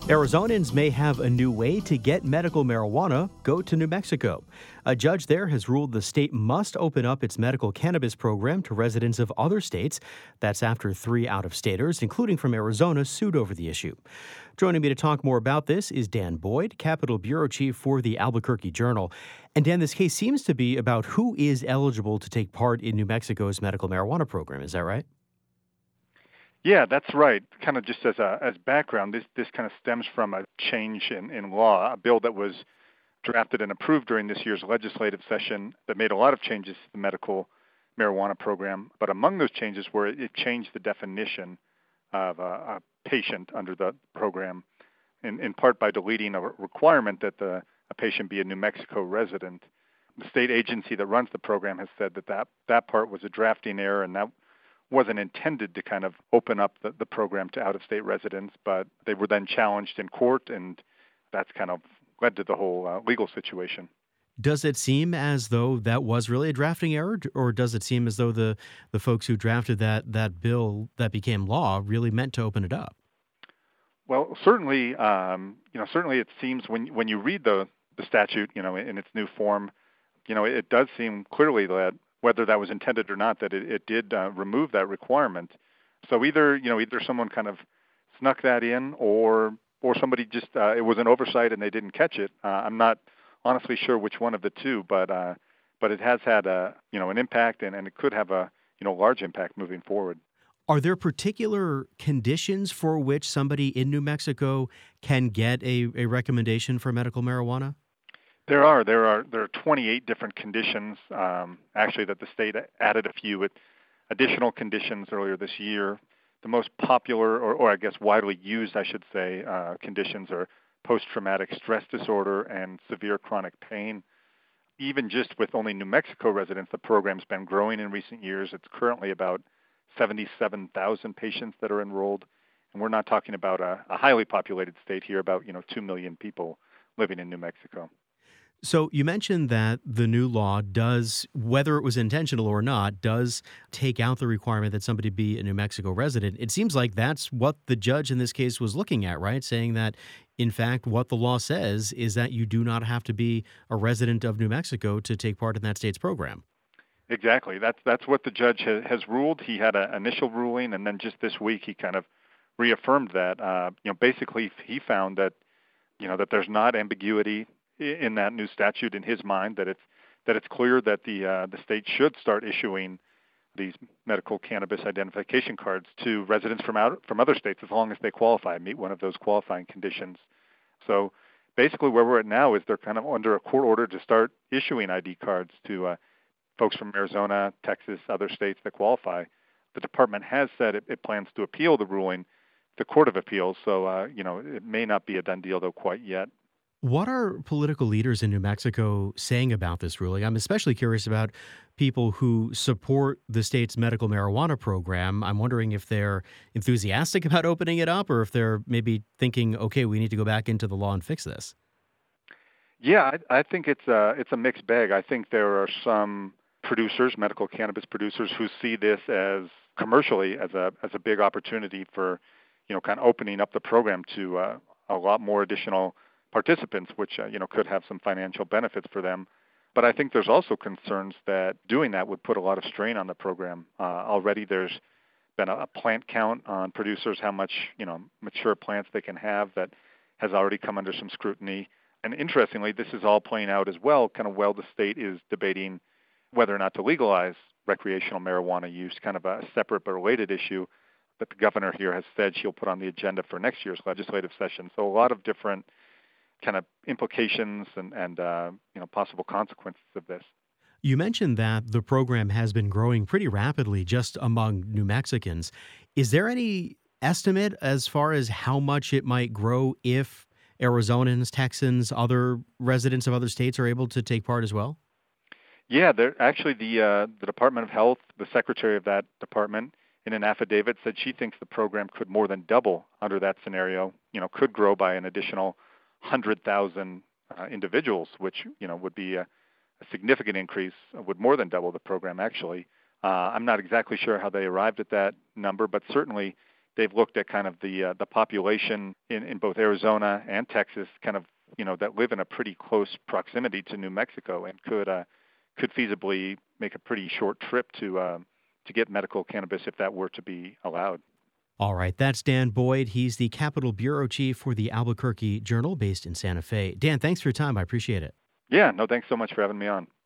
Arizonans may have a new way to get medical marijuana. Go to New Mexico. A judge there has ruled the state must open up its medical cannabis program to residents of other states. That's after 3 out-of-staters, including from Arizona, sued over the issue. Joining me to talk more about this is Dan Boyd, Capitol Bureau Chief for the Albuquerque Journal. And Dan, this case seems to be about who is eligible to take part in New Mexico's medical marijuana program. Is that right? Yeah, that's right. Kind of just as background, this kind of stems from a change in law, a bill that was drafted and approved during this year's legislative session that made a lot of changes to the medical marijuana program. But among those changes were it changed the definition of a patient under the program, in part by deleting a requirement that a patient be a New Mexico resident. The state agency that runs the program has said that part was a drafting error, and that wasn't intended to kind of open up the program to out-of-state residents, but they were then challenged in court, and that's kind of led to the whole legal situation. Does it seem as though that was really a drafting error, or does it seem as though the folks who drafted that bill that became law really meant to open it up? Well, certainly, certainly it seems when you read the statute, in its new form, it does seem clearly that whether that was intended or not, that it did remove that requirement. So either someone kind of snuck that in, or somebody just it was an oversight and they didn't catch it. I'm not honestly sure which one of the two, but it has had an impact, and it could have a large impact moving forward. Are there particular conditions for which somebody in New Mexico can get a recommendation for medical marijuana? There are 28 different conditions, actually, that the state added a few additional conditions earlier this year. The most popular, or I guess widely used, I should say, conditions are post-traumatic stress disorder and severe chronic pain. Even just with only New Mexico residents, the program's been growing in recent years. It's currently about 77,000 patients that are enrolled, and we're not talking about a highly populated state here, about 2 million people living in New Mexico. So you mentioned that the new law does, whether it was intentional or not, does take out the requirement that somebody be a New Mexico resident. It seems like that's what the judge in this case was looking at, right? Saying that, in fact, what the law says is that you do not have to be a resident of New Mexico to take part in that state's program. Exactly. That's what the judge has ruled. He had an initial ruling, and then just this week he kind of reaffirmed that. Basically he found that that there's not ambiguity in that new statute in his mind, that it's clear that the state should start issuing these medical cannabis identification cards to residents from other states as long as they qualify, meet one of those qualifying conditions. So basically where we're at now is they're kind of under a court order to start issuing ID cards to folks from Arizona, Texas, other states that qualify. The department has said it plans to appeal the ruling to the Court of Appeals, so it may not be a done deal though quite yet. What are political leaders in New Mexico saying about this ruling? I'm especially curious about people who support the state's medical marijuana program. I'm wondering if they're enthusiastic about opening it up, or if they're maybe thinking, okay, we need to go back into the law and fix this. Yeah, I think it's a mixed bag. I think there are some producers, medical cannabis producers, who see this as commercially as a big opportunity for kind of opening up the program to a lot more additional participants, which could have some financial benefits for them. But I think there's also concerns that doing that would put a lot of strain on the program. Already there's been a plant count on producers, how much mature plants they can have, that has already come under some scrutiny. And interestingly, this is all playing out as well, kind of while the state is debating whether or not to legalize recreational marijuana use, kind of a separate but related issue that the governor here has said she'll put on the agenda for next year's legislative session. So a lot of different kind of implications and possible consequences of this. You mentioned that the program has been growing pretty rapidly just among New Mexicans. Is there any estimate as far as how much it might grow if Arizonans, Texans, other residents of other states are able to take part as well? Yeah, actually the Department of Health, the secretary of that department, in an affidavit said she thinks the program could more than double under that scenario, could grow by an additional 100,000 individuals, which would be a significant increase, would more than double the program actually. I'm not exactly sure how they arrived at that number, but certainly they've looked at kind of the population in both Arizona and Texas, kind of that live in a pretty close proximity to New Mexico, and could feasibly make a pretty short trip to get medical cannabis if that were to be allowed. All right, that's Dan Boyd. He's the Capitol Bureau Chief for the Albuquerque Journal based in Santa Fe. Dan, thanks for your time. I appreciate it. Yeah, no, thanks so much for having me on.